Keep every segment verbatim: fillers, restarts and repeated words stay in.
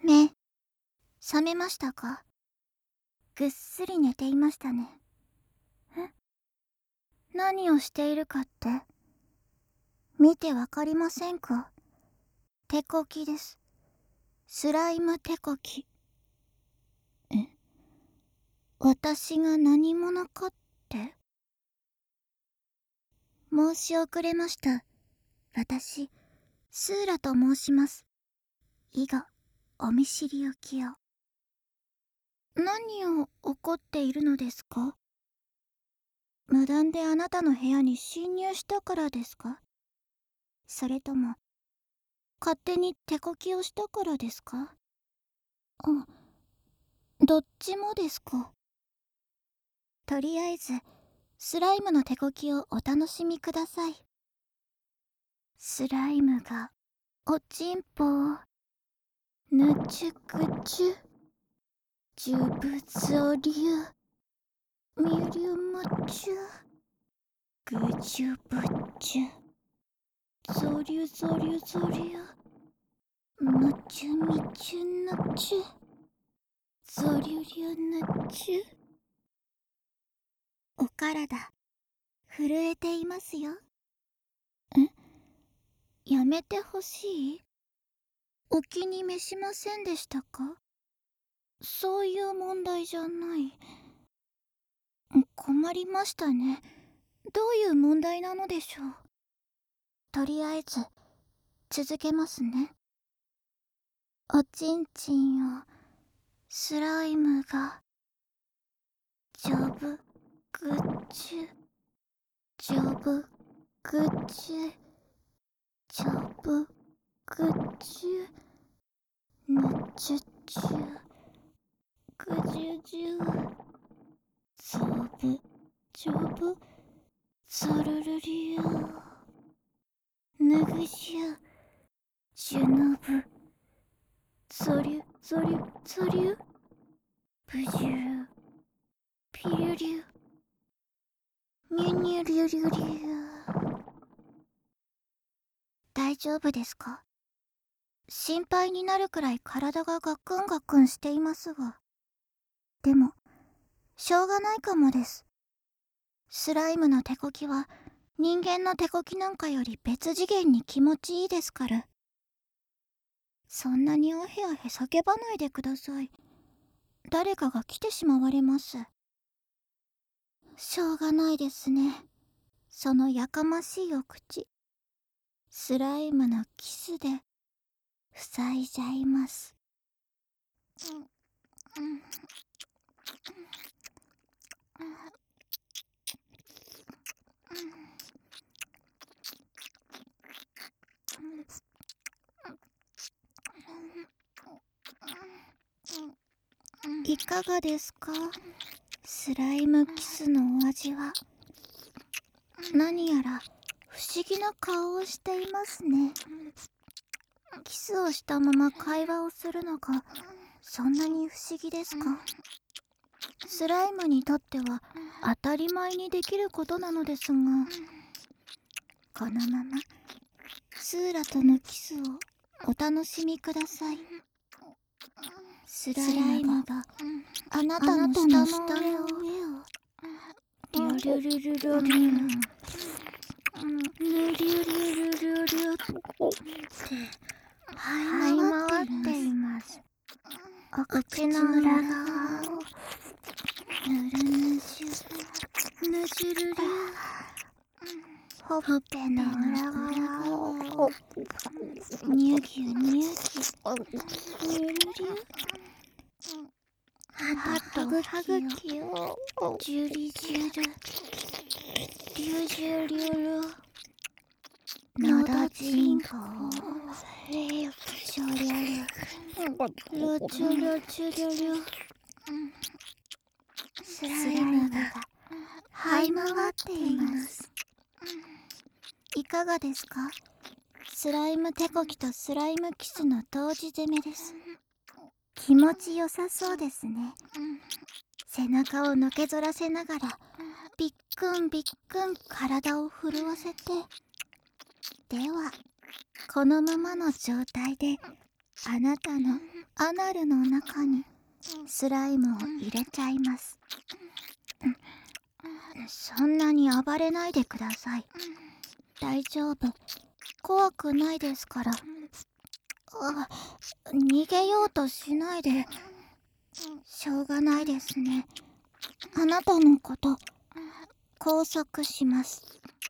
目、覚めましたか？ぐっすり寝ていましたね。え？何をしているかって？見てわかりませんか？手こきです。スライム手こき。え？私が何者かって？申し遅れました。私、スーラと申します。以後、お見知りおきを。何を怒っているのですか？無断であなたの部屋に侵入したからですか？それとも、勝手に手こきをしたからですか？あ、どっちもですか。とりあえず、スライムの手こきをお楽しみください。スライムが、おちんぽを、ぬちゅくちゅ、じゅぶぞりゅ、みりゅむちゅ、ぐじゅぶちゅ、ぞりゅぞりゅぞりゅ、むちゅみちゅぬちゅ、ぞりゅりゅぬちゅ。お体、震えていますよ。え？やめてほしい？お気に召しませんでしたか？そういう問題じゃない。困りましたね。どういう問題なのでしょう。とりあえず、続けますね。おちんちんを、スライムが、ジョブ、グッチュ、ジョブ、グッチュ、ジョブ、グッチュ、ぬちゅちゅ、ぐじゅじゅ、ゾブ、ジョブ、ゾルルリュー、ぬぐしゅ、ジュノブ、ゾリュ、ゾリュ、ゾリュ、ブジュー、ピリュリュ、ニュニュリュリュリュ。大丈夫ですか？心配になるくらい体がガクンガクンしていますが。でも、しょうがないかもです。スライムの手こきは、人間の手こきなんかより別次元に気持ちいいですから。そんなにおへあへ叫ばないでください。誰かが来てしまわれます。しょうがないですね。そのやかましいお口。スライムのキスで塞いじゃいます。うんうんいかがですか？スライムキスのお味は。何やら不思議な顔をしていますね。キスをしたまま会話をするのがそんなに不思議ですか？スライムにとっては当たり前にできることなのですが、このままスーラとのキスをお楽しみください。スライムがあなたの下の上をリュリュリュリュリュリュリュリュリュリュリュって這い回っています。お口の裏側をぬるぬしゅぬしゅるりゅほっぺの裏側をにゅぎゅにゅぎゅにゅるりゅ歯と歯茎をジュリジュルリュジュリュルのどちんこをチョリャリュルチュルチュリュリュスライムが這い回っています。いかがですか？スライム手こきとスライムキスの同時攻めです。気持ちよさそうですね。背中をのけぞらせながらびっくんびっくん体を震わせて、ではこのままの状態であなたのアナルの中にスライムを入れちゃいます。そんなに暴れないでください。大丈夫、怖くないですから。あ、逃げようとしないで。しょうがないですね。あなたのこと拘束します。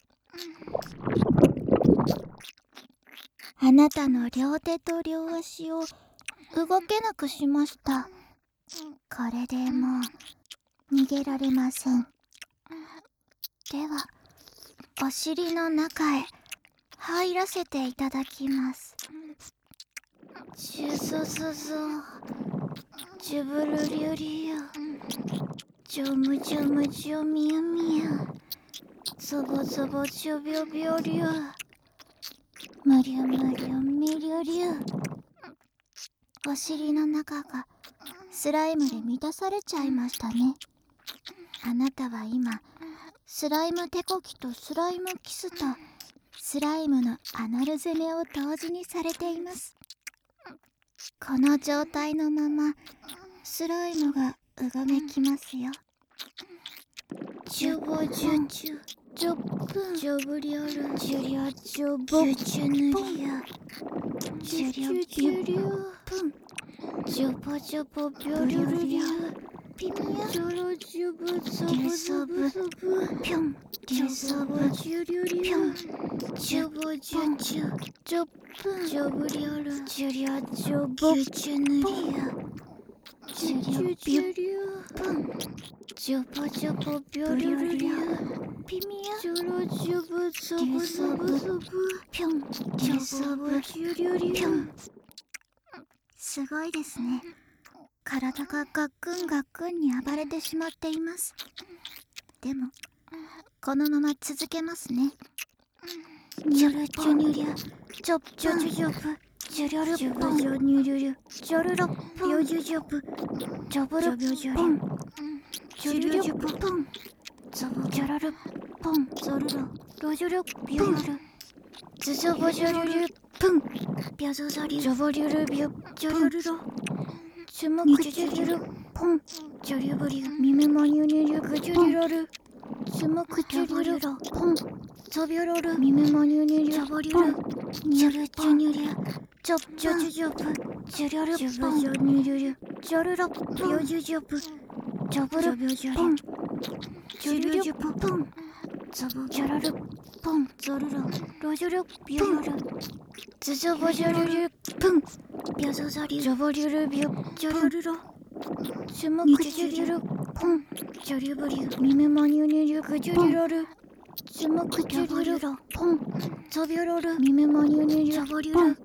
あなたの両手と両足を動けなくしました。これでもう逃げられません。ではお尻の中へ入らせていただきます。ジュゾゾゾ、ジュブルリュリュ、ジョムジョムジョミュミュ、ゾボゾボジョビョビョリュ、ムリュムリュミリュリュ。お尻の中がスライムで満たされちゃいましたね。あなたは今スライム手こきとスライムキスとスライムのアナル攻めを同時にされています。この状態のままスライムがうごめきますよ。ジュボジュジュジョブジョブリョルジュリョジョボジュジュヌリョジュリョジュリョプンジョボジョボビョリョリョピミヤジョロジュブゾブゾブゾブピョンジョボジュリョリョジョボジュジュジョプンジョブリョルジュリョジョボジュヌリョジュリョジュリョプンジョボジョボビョリョリョピミヤジョロジュブゾブゾブゾブピョンジョボジュリョリョすごいですね。体がガックンガックンに暴れてしまっています。でもこのまま続けますね。ジョルジュニュリャジョジョジュジョプジュリョルポンジョニュリュリュジョルロポンジョジョプジョブルポンジョリュリュポンゾボジョラルポンゾルロロジョルビョルズゾボジョリュリュプンビョゾゾリジョボリュルビョジョルルロジュモクジュリュルポンジョリュブリュミメモニュニュリュグジュリロルジュモクジュリュルポンゾビョロルミメモニュニュリュジョボリュルニュルジュニュリュジョジョジュジョプジュリョルポンジョニュリュリュジョルロビョジュジョプジョブルポンジョリュリュポンゾボジョラルポンゾルロロジョルビョロルズゾボジョルリュプンビョゾゾリジョボリュルビョジョルロジュモクジュリュルポンジョリュブリュミメモニュニュリュグジュリロルジュモクジュリュルポンゾビョロルミメモニュニュリュジョボリュル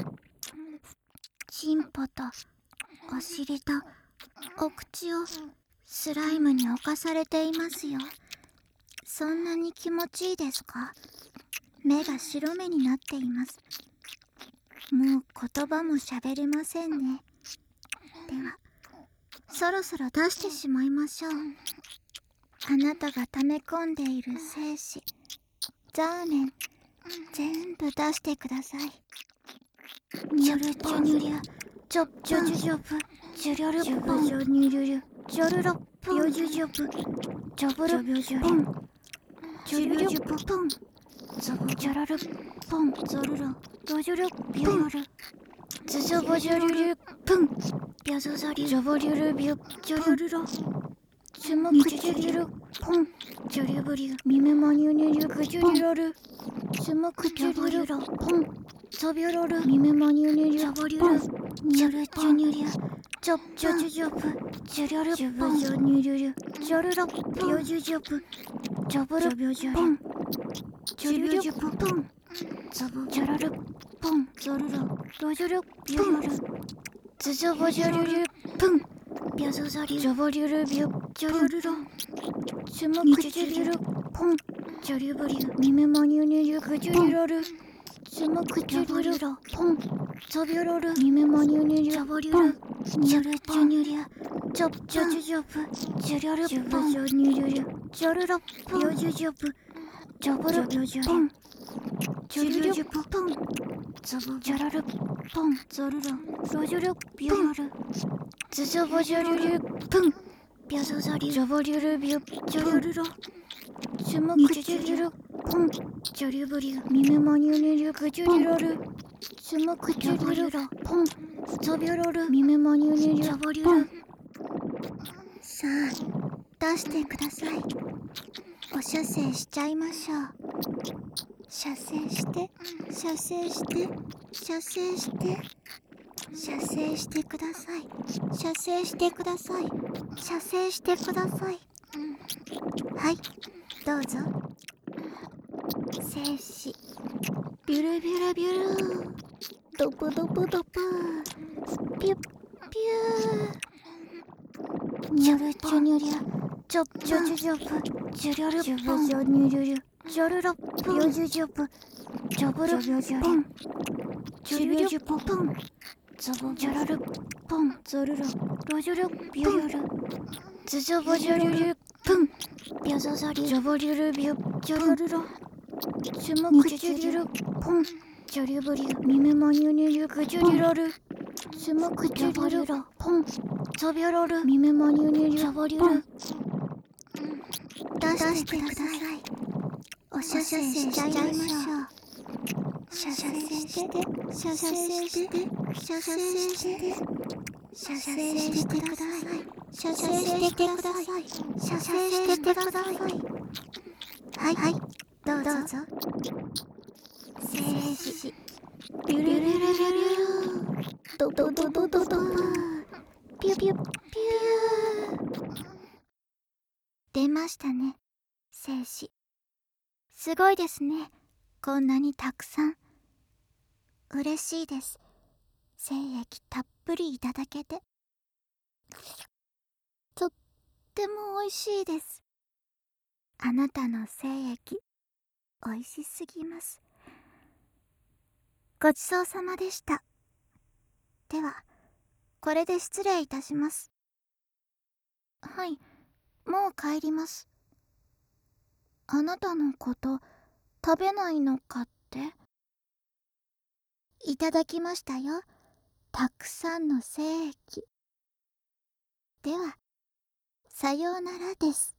チンポとお尻とお口をスライムに侵されていますよ。そんなに気持ちいいですか？目が白目になっています。もう言葉も喋れませんね。ではそろそろ出してしまいましょう。あなたが溜め込んでいる精子、ザーメン全部出してください。ニョルジュニュリャジョジョジュジョプジュリョルポンジョニュリュリュジョルロピョジュジョプジョブルポンジョリュリュポンゾボジョラルポンゾルロロジョルビョヨルズゾボジョリュリュプンビョゾゾリジョボリュルビョジョルロジュモクジュリュルポンジョリュブリュミメモニュニュリュグジュリロルジュモクジュリュルポンゾビョロルミメモニュニュリュジョボリュルニョルジュニュリャジョジョジュジョプジュリョルポンジョニュリュリュジョルロビョジュジョプジョブルポンジョリュリュポンゾボジョラルポンゾルロロジョルビョヨルズゾボジョリュリュプンビョゾゾリジョボリュルビョジョルロジュモクジュリュルポンジョリュブリュミメモニュニュリュグジュリロルジュモクジュリュルポンゾビョロルミメモニュニュリュジョボリュルニョルジュニュリャジョジョジュジョプジュリョルポンジョニュリュリュジョルロビョジュジョプジョブルポンジュリュリュポンゾボジョラルポンゾルロロジョロビョロルズジョボジョルルプンビョゾゾリジョボリュルビョジョルルロジュモクジュリュルポンジョリュブリュミメマニュニュリュグジュリロルジュモクジュリュルポンゾビョロルミメマニュニュリュジョボリュルさあ出してください。お射精しちゃいましょう。射精して射精して射精して射精してください。射精してください。射精してください。はい、どうぞ。静止ビュルビュルビュルドプドプドプピュッピューニョルチュニョリャジョブジョジョジョブジュリョルポンジョニュリュリュジョルロポンジョジョジョブジョブルポンジョリュリュポンゾボジョロルポンゾルロロジョロビョルズジョボジョリュリュポンビョゾゾリジョボリュルビョジョルロジュモクジュリュルポンジョリュブリュミメマニュニュリュグジュリロルジュモクジュリュルポンゾビョロルミメマニュニュリュジョボリュル出してください。お射精しちゃいましょう。射精して射精して射精して射精してください。射精してください。射精してください。はいはい、どうぞ。静止ビュルルルルルドドドドドドピュピュピュー出ましたね、静止。すごいですね、こんなにたくさん。嬉しいです、精液たっぷりいただけて。とってもおいしいです。あなたの精液おいしすぎます。ごちそうさまでした。ではこれで失礼いたします。はい、もう帰ります。あなたのこと食べないのかって？いただきましたよ、たくさんの精液。ではさようならです。